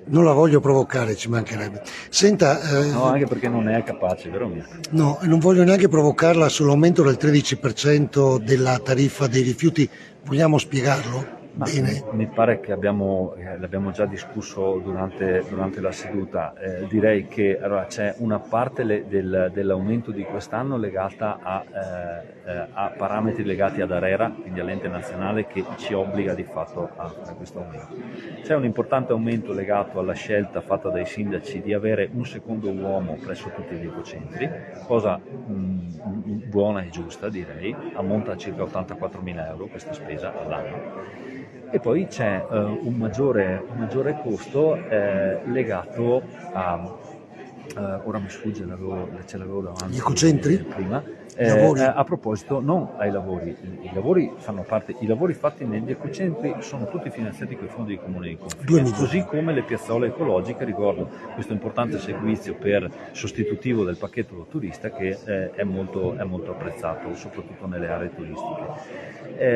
Non la voglio provocare, ci mancherebbe. Senta, No, anche perché non è capace, vero Mirko? no, non voglio neanche provocarla sull'aumento del 13% della tariffa dei rifiuti. Vogliamo spiegarlo? Ma Bene. mi pare che l'abbiamo già discusso durante la seduta. Direi che allora, c'è una parte dell'aumento di quest'anno legata a parametri legati ad ARERA, quindi all'ente nazionale, che ci obbliga di fatto a fare questo aumento. C'è un importante aumento legato alla scelta fatta dai sindaci di avere un secondo uomo presso tutti gli ecocentri, cosa buona e giusta direi, ammonta a circa 84.000 euro questa spesa all'anno. E poi c'è un maggiore costo legato a, ora mi sfugge, ce l'avevo davanti Gli ecocentri? prima, Lavori? a proposito, non ai lavori, i lavori fanno parte, i lavori fatti negli ecocentri sono tutti finanziati con i fondi dei comuni di confine, così come le piazzole ecologiche, ricordo questo importante servizio per sostitutivo del pacchetto turista che è molto apprezzato, soprattutto nelle aree turistiche.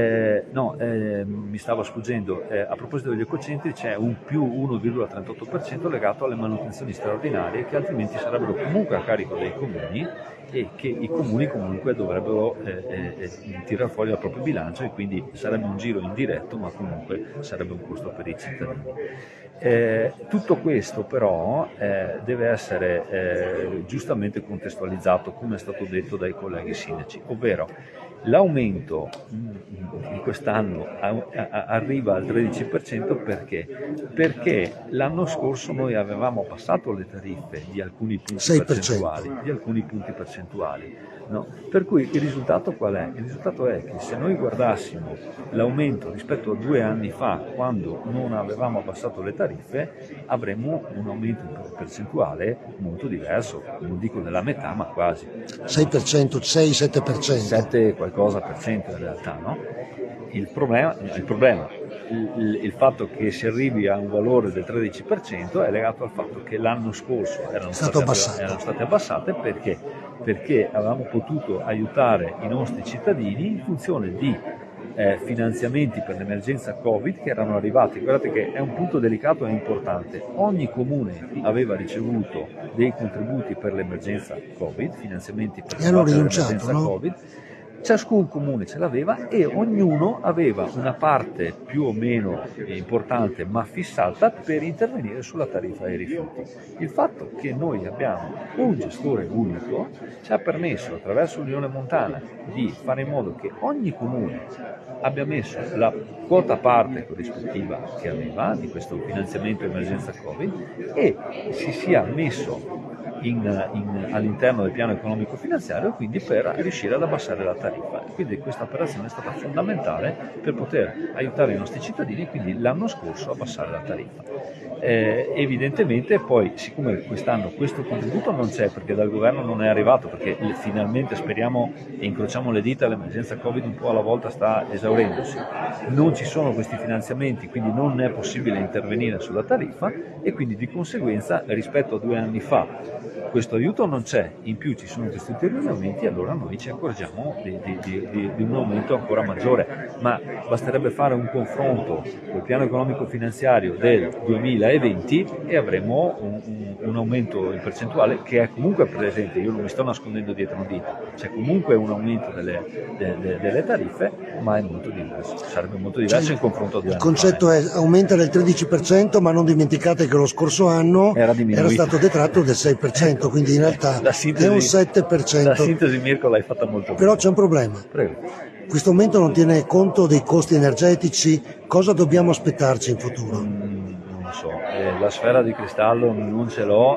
Mi stavo sfuggendo, a proposito degli ecocentri c'è un più 1,38% legato alle manutenzioni straordinarie che altrimenti sarebbero comunque a carico dei comuni e che i comuni comunque dovrebbero tirare fuori dal proprio bilancio, e quindi sarebbe un giro indiretto ma comunque sarebbe un costo per i cittadini. Tutto questo però deve essere giustamente contestualizzato, come è stato detto dai colleghi sindaci, ovvero l'aumento di quest'anno arriva al 13% perché l'anno scorso noi avevamo abbassato le tariffe di alcuni punti percentuali, no? Per cui il risultato qual è? Il risultato è che se noi guardassimo l'aumento rispetto a 2 anni fa, quando non avevamo abbassato le tariffe, avremmo un aumento percentuale molto diverso, non dico della metà ma quasi 6%, 6-7%. 7 qualcosa per cento in realtà, no? Il problema, il fatto che si arrivi a un valore del 13% è legato al fatto che l'anno scorso erano state abbassate perché avevamo potuto aiutare i nostri cittadini in funzione di finanziamenti per l'emergenza Covid che erano arrivati. Guardate che è un punto delicato e importante. Ogni comune aveva ricevuto dei contributi per l'emergenza Covid, finanziamenti per l'emergenza Covid. Ciascun comune ce l'aveva e ognuno aveva una parte più o meno importante ma fissata per intervenire sulla tariffa dei rifiuti. Il fatto che noi abbiamo un gestore unico ci ha permesso, attraverso l'Unione Montana, di fare in modo che ogni comune abbia messo la quota parte corrispettiva che aveva di questo finanziamento emergenza Covid e si sia messo all'interno del piano economico finanziario, quindi per riuscire ad abbassare la tariffa. Quindi questa operazione è stata fondamentale per poter aiutare i nostri cittadini e quindi l'anno scorso abbassare la tariffa. Evidentemente poi, siccome quest'anno questo contributo non c'è perché dal governo non è arrivato, perché finalmente speriamo e incrociamo le dita, l'emergenza Covid un po' alla volta sta esaurendosi, non ci sono questi finanziamenti, quindi non è possibile intervenire sulla tariffa e quindi di conseguenza rispetto a 2 anni fa questo aiuto non c'è, in più ci sono questi ulteriori aumenti, allora noi ci accorgiamo di un aumento ancora maggiore, ma basterebbe fare un confronto col piano economico finanziario del 2020 e avremo un aumento in percentuale che è comunque presente. Io non mi sto nascondendo dietro un dito, c'è comunque un aumento delle tariffe, ma è molto diverso, sarebbe molto diverso in confronto a 2 anni fa. Il concetto è aumenta del 13%, ma non dimenticate che lo scorso anno era stato detratto del 6%, quindi in realtà è un 7%. La sintesi, Mirko, l'hai fatta molto bene. Però c'è un problema. Prego. Questo aumento non tiene conto dei costi energetici, cosa dobbiamo aspettarci in futuro? Non lo so, la sfera di cristallo non ce l'ho,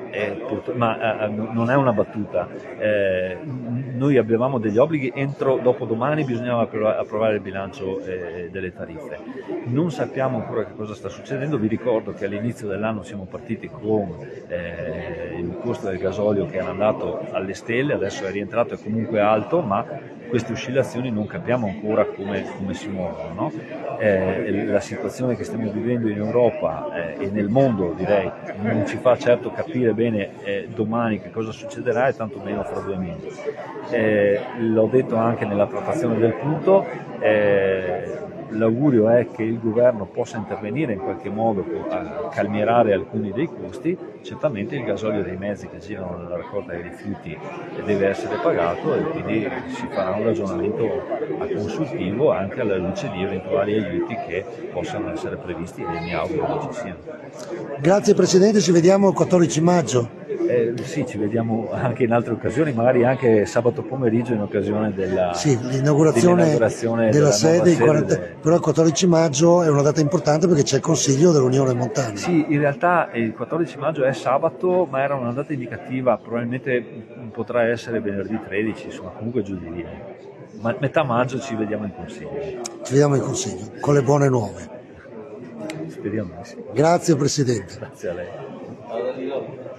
ma non è una battuta. Noi avevamo degli obblighi, dopodomani bisognava approvare il bilancio delle tariffe. Non sappiamo ancora che cosa sta succedendo, vi ricordo che all'inizio dell'anno siamo partiti con il costo del gasolio che era andato alle stelle, adesso è rientrato, è comunque alto, ma queste oscillazioni non capiamo ancora come si muovono, no? La situazione che stiamo vivendo in Europa e nel mondo, direi, non ci fa certo capire bene domani che cosa succederà e tanto meno fra 2 mesi. L'ho detto anche nella trattazione del punto, l'augurio è che il governo possa intervenire in qualche modo a calmierare alcuni dei costi. Certamente il gasolio dei mezzi che girano nella raccolta dei rifiuti deve essere pagato, e quindi si farà un ragionamento a consultivo anche alla luce di eventuali aiuti che possano essere previsti, e mi auguro che ci siano. Grazie Presidente, ci vediamo il 14 maggio. Sì, ci vediamo anche in altre occasioni, magari anche sabato pomeriggio in occasione l'inaugurazione della sede, però il 14 maggio è una data importante perché c'è il Consiglio dell'Unione Montana. Sì, in realtà il 14 maggio è sabato, ma era una data indicativa, probabilmente potrà essere venerdì 13, insomma comunque giù di lì. Ma metà maggio ci vediamo in Consiglio. Ci vediamo in Consiglio, con le buone nuove. Speriamo di sì. Grazie Presidente. Grazie a lei.